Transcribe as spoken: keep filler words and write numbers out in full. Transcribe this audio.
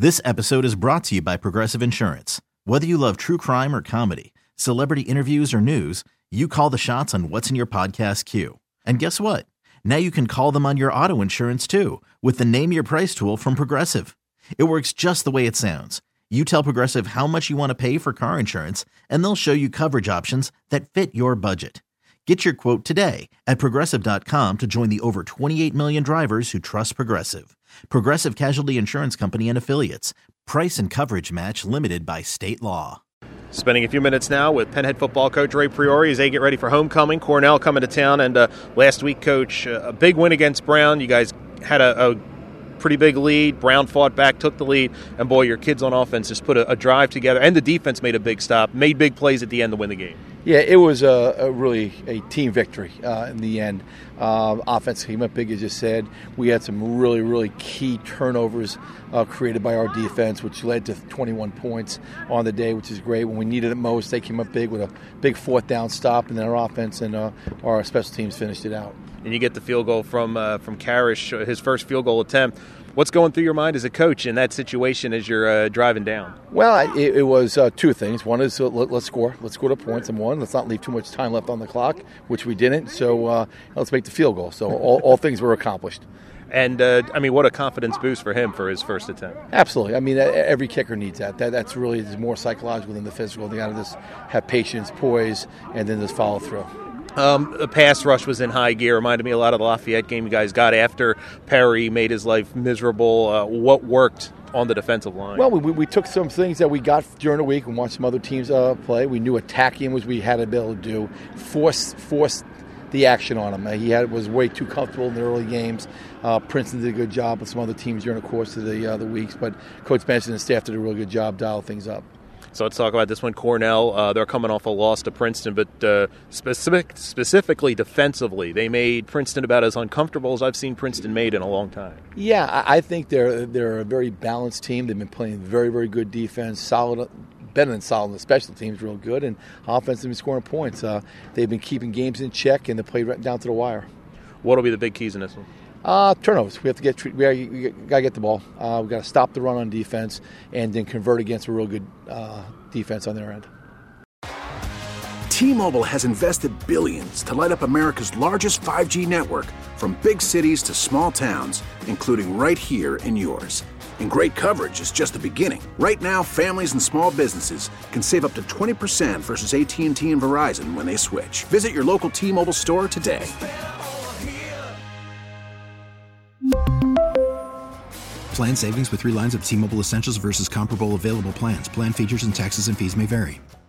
This episode is brought to you by Progressive Insurance. Whether you love true crime or comedy, celebrity interviews or news, you call the shots on what's in your podcast queue. And guess what? Now you can call them on your auto insurance too with the Name Your Price tool from Progressive. It works just the way it sounds. You tell Progressive how much you want to pay for car insurance, and they'll show you coverage options that fit your budget. Get your quote today at Progressive dot com to join the over twenty-eight million drivers who trust Progressive. Progressive Casualty Insurance Company and Affiliates. Price and coverage match limited by state law. Spending a few minutes now with Penn head football coach Ray Priore as they get ready for homecoming. Cornell coming to town, and uh, last week, Coach, uh, a big win against Brown. You guys had a, a pretty big lead. Brown fought back, took the lead, and boy, your kids on offense just put a, a drive together, and the defense made a big stop, made big plays at the end to win the game. Yeah, it was a, a really a team victory uh, in the end. Uh, offense came up big, as you said. We had some really, really key turnovers uh, created by our defense, which led to twenty-one points on the day, which is great. When we needed it most, they came up big with a big fourth down stop, and then our offense and uh, our special teams finished it out. And you get the field goal from uh, from Karish, his first field goal attempt. What's going through your mind as a coach in that situation as you're uh, driving down? Well, it, it was uh, two things. One is uh, let, let's score. Let's score the points. And one, let's not leave too much time left on the clock, which we didn't. So uh, let's make the field goal. So all, all things were accomplished. And, uh, I mean, what a confidence boost for him for his first attempt. Absolutely. I mean, every kicker needs that. that that's really more psychological than the physical. They got to just have patience, poise, and then just follow through. Um, the pass rush was in high gear. Reminded me a lot of the Lafayette game you guys got after Perry made his life miserable. Uh, what worked on the defensive line? Well, we, we took some things that we got during the week and watched some other teams uh, play. We knew attacking was we had to be able to do. Force, force the action on him. Uh, he had was way too comfortable in the early games. Uh, Princeton did a good job with some other teams during the course of the, uh, the weeks, but Coach Benson and staff did a real good job dialing things up. So let's talk about this one. Cornell, uh, they're coming off a loss to Princeton, but uh, specific, specifically defensively, they made Princeton about as uncomfortable as I've seen Princeton made in a long time. Yeah, I, I think they're they're a very balanced team. They've been playing very, very good defense, solid, better than solid in the special teams, real good, and offense have been scoring points. Uh, they've been keeping games in check, and they played right down to the wire. What will be the big keys in this one? Uh, turnovers. We have to get. We, gotta, we gotta get the ball. Uh, we gotta stop the run on defense, and then convert against a real good uh, defense on their end. T-Mobile has invested billions to light up America's largest five G network, from big cities to small towns, including right here in yours. And great coverage is just the beginning. Right now, families and small businesses can save up to twenty percent versus A T and T and Verizon when they switch. Visit your local T-Mobile store today. Plan savings with three lines of T-Mobile Essentials versus comparable available plans. Plan features and taxes and fees may vary.